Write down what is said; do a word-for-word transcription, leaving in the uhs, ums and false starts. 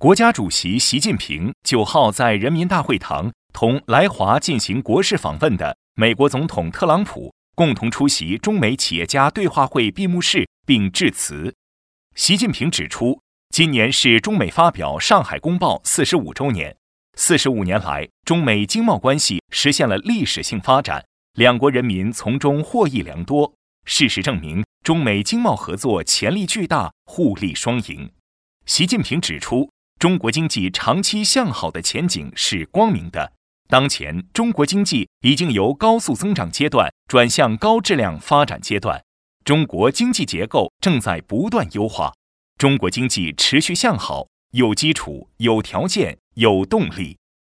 国家主席习近平九号在人民大会堂同来华进行国事访问的美国总统特朗普共同出席中美企业家对话会闭幕式并致辞。习近平指出，今年是中美发表《上海公报》四十五周年，四十五年来，中美经贸关系实现了历史性发展，两国人民从中获益良多。事实证明，中美经贸合作潜力巨大，互利双赢。习近平指出，中国经济长期向好的前景是光明的。当前，中国经济已经由高速增长阶段转向高质量发展阶段，中国经济结构正在不断优化，中国经济持续向好，有基础、有条件、有动力。